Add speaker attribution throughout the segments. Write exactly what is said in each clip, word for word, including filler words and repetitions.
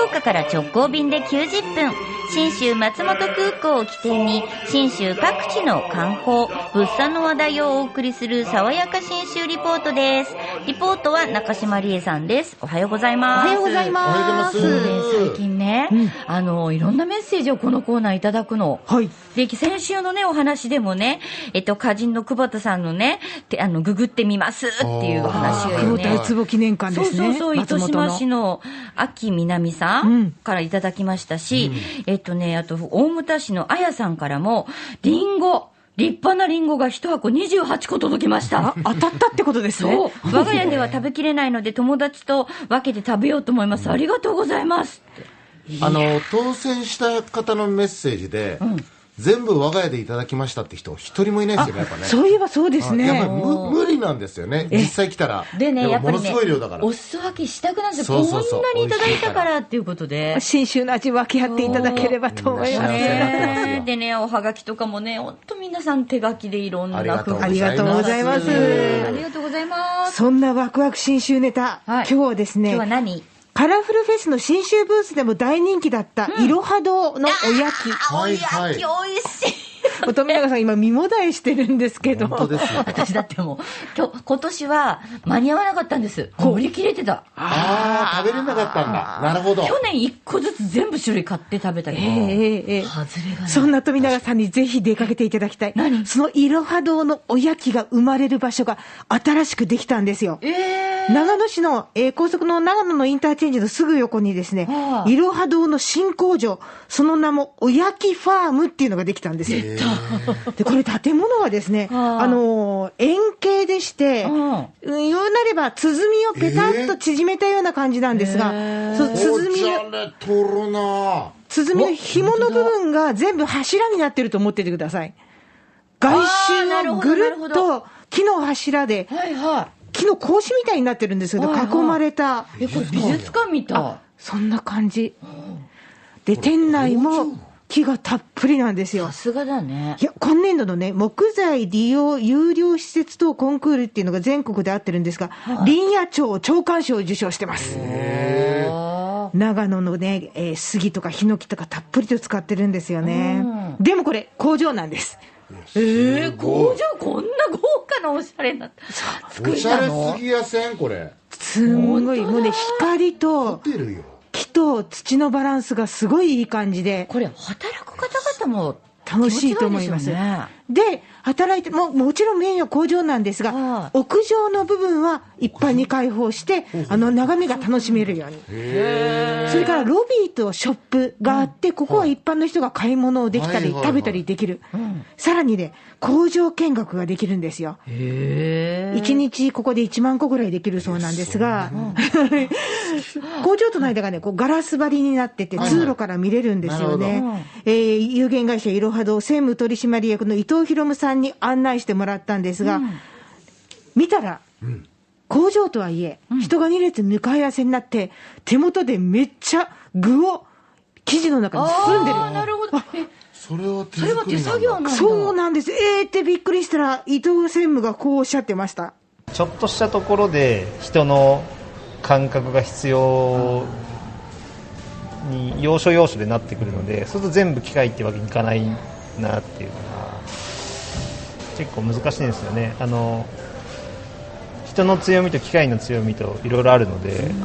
Speaker 1: 岡から直行便できゅうじゅっぷん、信州松本空港を起点に信州各地の観光物産の話題をお送りする爽やか信州リポートです。リポートは中島理恵さんです。おはようございます。
Speaker 2: おはようございます。
Speaker 1: 最近ね、うん、あのいろんなメッセージをこのコーナーいただくの、
Speaker 2: はい、
Speaker 1: で先週のねお話でもね、えっと歌人の久保田さんのねあのググってみますっていう話をね、
Speaker 2: 久保田ウツボ記念館ですね。
Speaker 1: そうそうそう、糸島市の秋南さんからいただきましたし、うん、えっとねあと大牟田市のあやさんからもリンゴ、立派なリンゴが一箱にじゅうはちこ届きました。
Speaker 2: 当たったってことですね。
Speaker 1: そう、我が家では食べきれないので友達と分けて食べようと思います。ありがとうございますって。
Speaker 3: あの当選した方のメッセージで、うん、全部我が家でいただきましたって人一人もいないですよね、やっぱね。
Speaker 2: そういえばそうですね。
Speaker 3: やっぱり 無, 無理なんですよね、実際来たら。
Speaker 1: でね、やっぱりね、
Speaker 3: ものすごい量だから
Speaker 1: お裾分けしたくなるんですよ。そうそうそう、こんなにいただいたからっていうことで、
Speaker 2: 信州の味分け合っていただければと思います
Speaker 1: ね。でね、おはがきとかもね、本当皆さん手書きでいろんな工夫。
Speaker 2: ありがとうございます。
Speaker 1: ありがとうございます。
Speaker 2: そんなワクワク信州ネタ、はい、今日はですね、
Speaker 1: 今日は何？
Speaker 2: カラフルフェスの信州ブースでも大人気だったいろは堂のおやき、
Speaker 1: うん、おやきおいしい。
Speaker 2: 富永さん今身もだえしてるんですけど、
Speaker 3: 本当ですよ。
Speaker 1: 私だってもう今日今年は間に合わなかったんです。売り切れてた。
Speaker 3: ああ、食べれなかったんだ。なるほど。
Speaker 1: 去年いっこずつ全部種類買って食べたけど、え
Speaker 2: ーえー、
Speaker 1: 外れがない。
Speaker 2: そんな富永さんにぜひ出かけていただきたい。
Speaker 1: 何？
Speaker 2: そのいろは堂のおやきが生まれる場所が新しくできたんですよ。
Speaker 1: えー、
Speaker 2: 長野市の、えー、高速の長野のインターチェンジのすぐ横にですね、いろは堂の新工場、その名もおやきファームっていうのができたんですよ。
Speaker 1: えー
Speaker 2: でこれ建物はですね、ああの円形でして、言うなれば鼓をペタッと縮めたような感じなんですが、
Speaker 3: えー、
Speaker 2: そ鼓
Speaker 3: の
Speaker 2: 鼓の紐の部分が全部柱になってると思っててください。外周をぐるっと木の柱で、
Speaker 1: はいはい、
Speaker 2: 木の格子みたいになってるんですけど、はいはい、囲まれた。
Speaker 1: え、これ美術館みたい。
Speaker 2: そんな感じで、店内も木がたっぷりなんですよ。
Speaker 1: さすがだね。
Speaker 2: いや、今年度のね、木材利用有料施設等コンクールっていうのが全国であってるんですが、はい、林野庁長官賞を受賞してます。
Speaker 3: へ
Speaker 2: ー、長野のね、えー、杉とかヒノキとかたっぷりと使ってるんですよね。でもこれ工場なんです。
Speaker 1: えー、工場こんな豪華なおしゃれな
Speaker 3: 作りたの？おしゃれすぎやせんこれ。
Speaker 2: すごい、もうね、光と
Speaker 3: ホテルよ。
Speaker 2: 木と土のバランスがすごいいい感じで、
Speaker 1: これ働く方々も
Speaker 2: 楽しいと思います。で、働いてももちろんメインは工場なんですが、ああ、屋上の部分は一般に開放してあの眺めが楽しめるように。へー。それからロビーとショップがあって、うん、ここは一般の人が買い物をできたり、はいはいはい、食べたりできる、うん、さらにね、工場見学ができるんですよ。
Speaker 1: へー。
Speaker 2: いちにちここでいちまんこぐらいできるそうなんですが、工場との間がね、こうガラス張りになってて通路から見れるんですよね。はいはい、えー、有限会社いろは堂専務取締役の伊藤博さんに案内してもらったんですが、うん、見たら、うん、工場とはいえ、うん、人がに列向かい合わせになって手元でめっちゃ具を生地の中に包んでる。
Speaker 1: あ、なるほど。
Speaker 3: それは手作りなんだ。
Speaker 1: それは手作業なんだ。
Speaker 2: そうなんです。えーってびっくりしたら伊藤専務がこうおっしゃってました。
Speaker 4: ちょっとしたところで人の感覚が必要に要所要所でなってくるので、そうすると全部機械ってわけにいかないなっていうのが結構難しいんですよね。あの人の強みと機械の強みといろいろあるので、うん、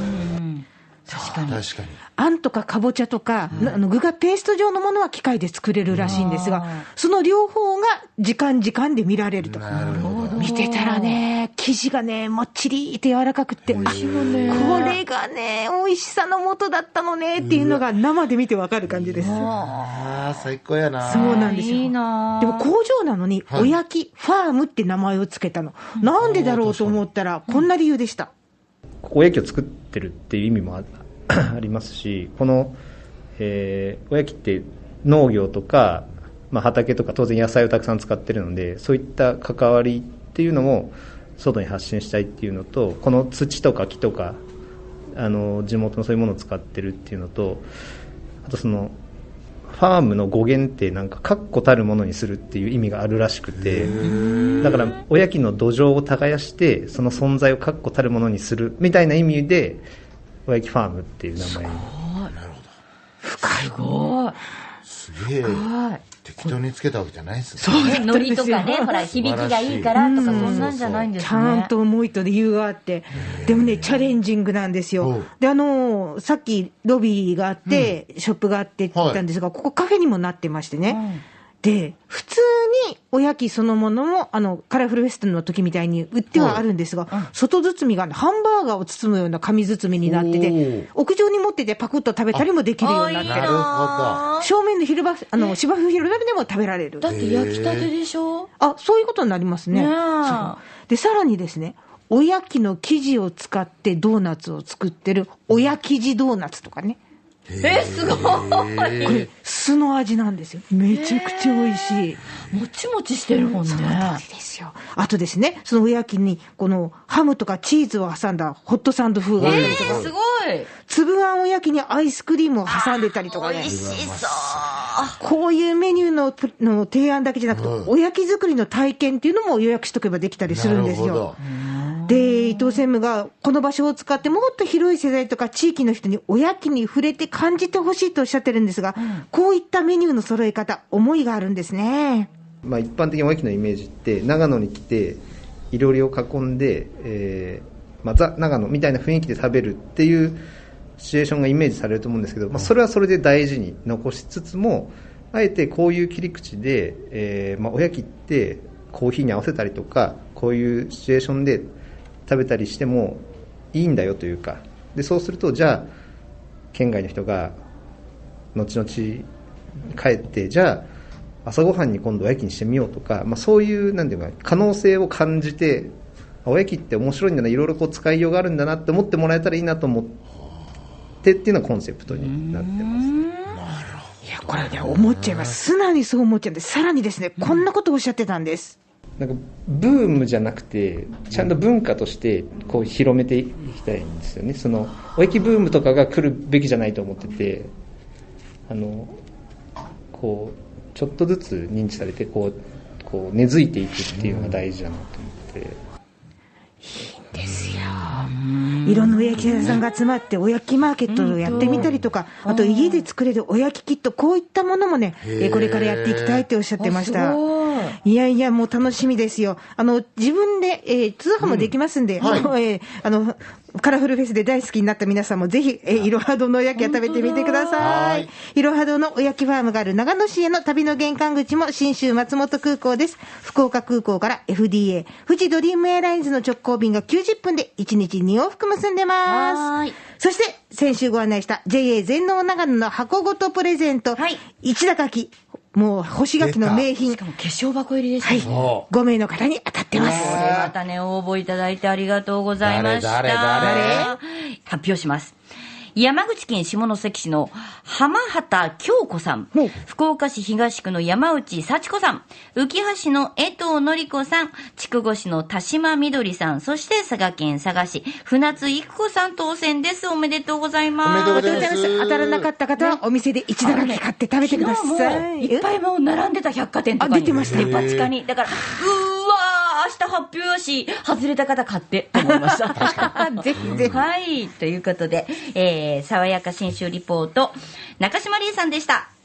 Speaker 1: 確かに
Speaker 3: 確かに
Speaker 2: あんとかかぼちゃとか、うん、あの具がペースト状のものは機械で作れるらしいんですが、その両方が時間時間で見られると。
Speaker 3: なるほど。
Speaker 2: 見てたらね、生地がねもっちりって柔らかくって、
Speaker 1: 美味しいよね。
Speaker 2: これがね美味しさの元だったのねっていうのが生で見てわかる感じです。
Speaker 3: ああ、最高やな。
Speaker 2: そうなんですよ。
Speaker 1: いいな。
Speaker 2: でも工場なのに、はい、おやきファームって名前をつけたの、うん、なんでだろうと思ったらこんな理由でした。
Speaker 4: おやきを作ってるっていう意味もあありますし、この、えー、おやきって農業とか、まあ、畑とか当然野菜をたくさん使ってるので、そういった関わりっていうのも外に発信したいっていうのと、この土とか木とかあの地元のそういうものを使ってるっていうのと、あとそのファームの語源ってなんか確固たるものにするっていう意味があるらしくて、だからおやきの土壌を耕してその存在を確固たるものにするみたいな意味でおやきファームっていう名前に
Speaker 2: 深い。
Speaker 1: すごい。
Speaker 3: すげえ。適当につけたわけじゃないですね。
Speaker 1: そうね、ノリとかね、ほら、響きがいいからとか、そんなんじゃないんですね。
Speaker 2: ちゃんと思いと理由があって、でもね、チャレンジングなんですよ。で、あの、さっきロビーがあって、うん、ショップがあってって言ったんですが、はい、ここカフェにもなってましてね。うんで、普通におやきそのものも、あの、カラフルフェスの時みたいに売ってはあるんですが、はい、外包みが、ね、ハンバーガーを包むような紙包みになってて、屋上に持っててパクッと食べたりもできるようになってる。
Speaker 3: なるほど。
Speaker 2: 正面で昼場、あの、芝生広場でも食べられる。
Speaker 1: だって焼きたてでしょ？
Speaker 2: あ、そういうことになりますね。そうで、さらにですね、おやきの生地を使ってドーナツを作ってる、おやき地ドーナツとかね。
Speaker 1: え、すごい。こ
Speaker 2: れ酢の味なんですよ。めちゃくちゃ美味しい。
Speaker 1: もちもちしてるもんね。
Speaker 2: その通りですよ。あとですね、そのおやきにこのハムとかチーズを挟んだホットサンド風があったりとか、
Speaker 1: えー、すごい。
Speaker 2: 粒あんおやきにアイスクリームを挟んでたりとかね。
Speaker 1: 美味しそう。
Speaker 2: こういうメニュー の, の提案だけじゃなくて、うん、おやき作りの体験っていうのも予約しとけばできたりするんですよ。で、伊藤専務がこの場所を使ってもっと広い世代とか地域の人におやきに触れて感じてほしいとおっしゃってるんですが、うん、こういったメニューの揃え方、思いがあるんですね。
Speaker 4: まあ、一般的におやきのイメージって長野に来ていろりを囲んで、えーまあ、ザ・長野みたいな雰囲気で食べるっていうシチュエーションがイメージされると思うんですけど、まあ、それはそれで大事に残しつつも、あえてこういう切り口で、えーまあ、おやきってコーヒーに合わせたりとか、こういうシチュエーションで食べたりしてもいいんだよというか、でそうするとじゃあ県外の人が後々帰ってじゃあ朝ごはんに今度おやきにしてみようとか、まあ、そういうなんていうか可能性を感じて、おやきって面白いんだな、いろいろこう使いようがあるんだなって思ってもらえたらいいなと思ってっていうのがコンセプトになってます。
Speaker 2: いやこれね思っちゃいます。素直にそう思っちゃうんで、さらにですね、こんなことをおっしゃってたんです。
Speaker 4: なんかブームじゃなくてちゃんと文化としてこう広めていきたいんですよね。そのおやきブームとかが来るべきじゃないと思ってて、あのこうちょっとずつ認知されてこうこう根付いていくっていうのが大事だなと思って。
Speaker 2: いいんですよ。いろんなおやき屋さんが集まっておやきマーケットをやってみたりとか、あと家で作れるおやきキット、こういったものもね、これからやっていきたいっておっしゃってました。いやいやもう楽しみですよ。あの自分で、えー、通販もできますんで、うんはい、えー、あのカラフルフェスで大好きになった皆さんもぜひ、えー、いろは堂のおやきを食べてみてください。いろは堂のおやきファームがある長野市への旅の玄関口も信州松本空港です。福岡空港から エフディーエー 富士ドリームエアラインズの直行便がきゅうじゅっぷんでいちにちに往復結んでます。そして先週ご案内した ジェイエー 全農長野の箱ごとプレゼント、はい、市田柿、もう干し柿の名品、
Speaker 1: しかも化粧箱入りですね、
Speaker 2: はい、ごめいの方に当たってます。
Speaker 1: これまたね応募いただいてありがとうございました。
Speaker 3: 誰誰誰
Speaker 1: 発表します。山口県下関市の浜畑京子さん、福岡市東区の山内幸子さん、浮橋市の江藤典子さん、筑後市の田島みどりさん、そして佐賀県佐賀市船津育子さん当選です。おめでとうございます。
Speaker 2: おめでとうございます。当たらなかった方はお店で一打だけ買って食べてください。
Speaker 1: いっぱいもう並んでた百貨店とかに
Speaker 2: あ出てました。
Speaker 1: デパ地下に。だからうーわー明日発表よし、外れた方買ってと思いました。
Speaker 2: ぜひぜひ。
Speaker 1: はい、ということで、えー、爽やか新州リポート中島理恵さんでした。